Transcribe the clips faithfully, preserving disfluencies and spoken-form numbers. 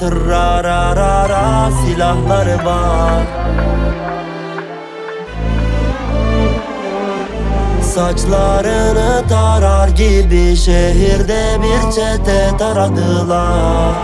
tırrararara silahları var. Saçlarını tarar gibi şehirde bir çete taradılar.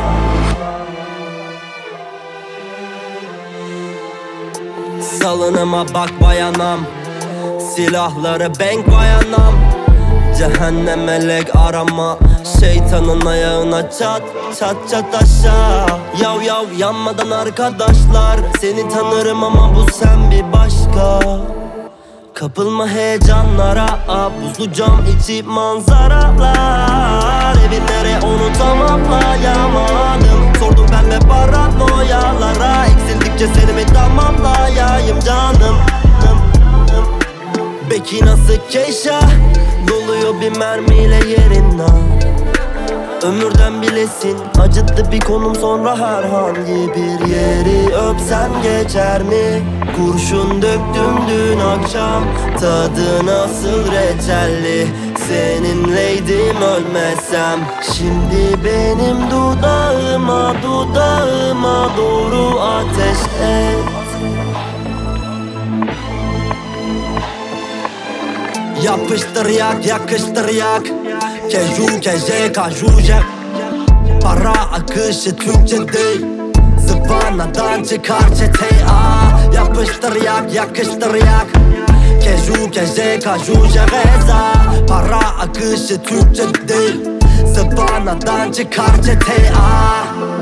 Salınıma bak bayanam, silahları bank bayanam. Cehennem melek arama, şeytanın ayağına çat çat çat aşağı. Yav yav yanmadan arkadaşlar, seni tanırım ama bu sen bir başka. Kapılma heyecanlara, buzlu cam içi manzaralar. Evinlere onu tamamlayamadım, sordum ben ve paranoyalara. Eksildikçe seni mi tamamlayayım canım? Beki nasıl keşa, doluyor bir mermiyle yerinden. Ömürden bilesin, acıttı bir konum sonra herhangi bir yeri öpsem geçer mi? Kurşun döktüm dün akşam, tadı nasıl reçelli. Seninleydim ölmesem, şimdi benim dudağıma dudağıma doğru ateş et. Yapıştır yak, yakıştır yak. Keju, keje, kaju, jep. Para akışı Türkçe değil, zıvanadan çıkar çeteyi. Aa, yapıştır yak, yakıştır yak. Keju, keje, kaju, jeveza. Para akışı Türkçe değil, zıvanadan çıkar çeteyi. Aa.